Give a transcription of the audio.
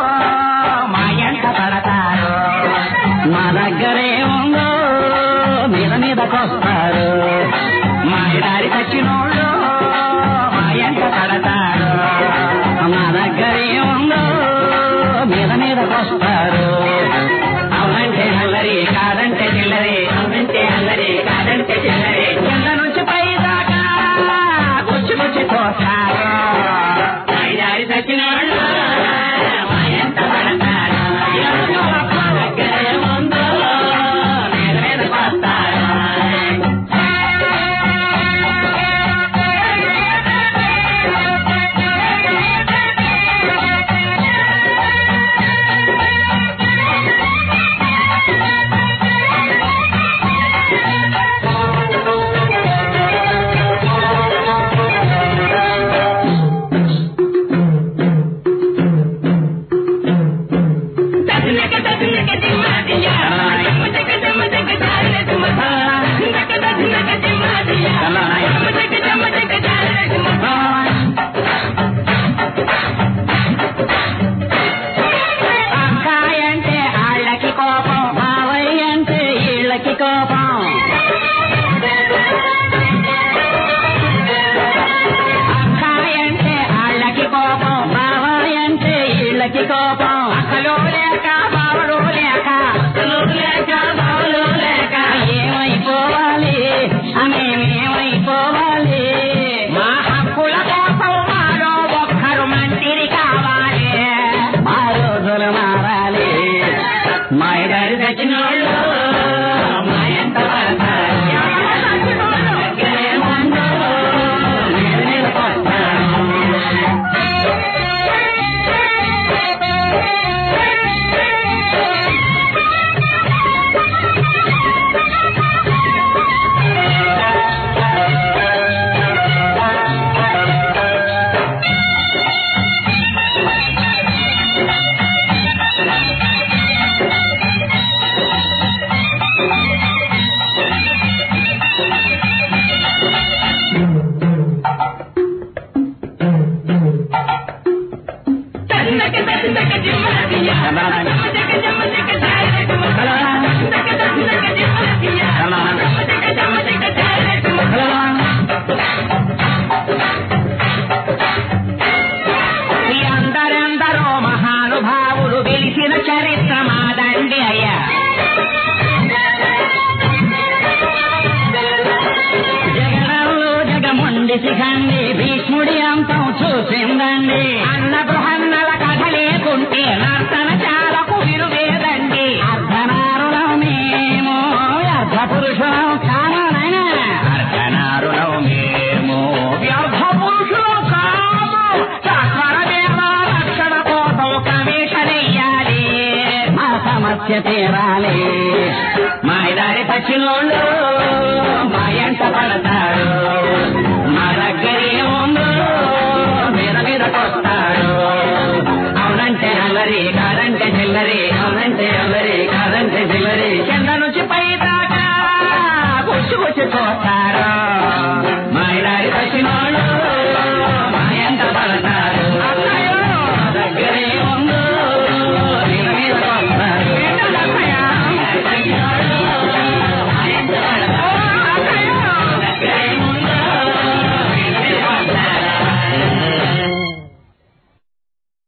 మా ఎంట పడతారు. మా దగ్గరే ఉందో మీద మీదకొస్తారు. మాయదారి చచ్చినోళ్ళు మా ఎంట పడతారు. మా దగ్గరే ఉందో మీద మీదకొస్తారు. అవునంటే అల్లరి కాదంటే చిల్లరి, అవునంటే అల్లరి కాదంటే చిల్లరి, కింద నుంచి పై దాకా గుచ్చి గుచ్చి పోస్తారు. మాయదారి చచ్చినోళ్ళు మా ఎంట పడతారు. మా దగ్గరే ఉందో మీద మీదకొస్తారు. అక్కాయంటే ఆళ్ళకి కోపం, మావయ్య అంటే ఈళ్ళకి కోపం. అక్కాయంటే ఆళ్ళకి కోపం, మావయ్య అంటే ఈళ్ళకి కోపం. అక్కలు లేక బావలు లేక, అక్కలు లేక బావలు లేక ఏమైపోవాలి, మేమేమైపోవాలి. మా హక్కుల కోసం మాలో ఒక్కరు మంత్రి కావాలి. మా రోజులు మారాలి. మాయదారి తెచ్చినోళ్ళు మా ఎంట పడతారు. దగ్గరే ఉందో మీద మీదకొస్తారు. అందరెందరో మహానుభావులు వెలిసిన చరిత్ర మాదండి అయ్యా. జగనంలో జగముండి శిఖండి భీష్ముడి అంతం చూసిందండి. అన్న బృహన్నల కథ లేకుంటే నర్తన చాలకు విలువేదండి. అర్ధనారులం మేము అర్ధ పురుషులం కానైనా, అర్ధనారులం మేము వ్యర్థ పురుషులం కాము. సత్వరమేవ రక్షణ కోసం కమిషనెయ్యాలి. మా సమస్య తీరాలి. మాయదారి పచ్చినోళ్ళు మా ఎంట పడతారు. మా దగ్గరే ఉందో మీద మీదకొస్తారు. అవునంటే అల్లరి కాదంటే చిల్లరి, అవునంటే అల్లరి కాదంటే చిల్లరి, కింద నుంచి పై దాకా గుచ్చి గుచ్చి పోస్తారు.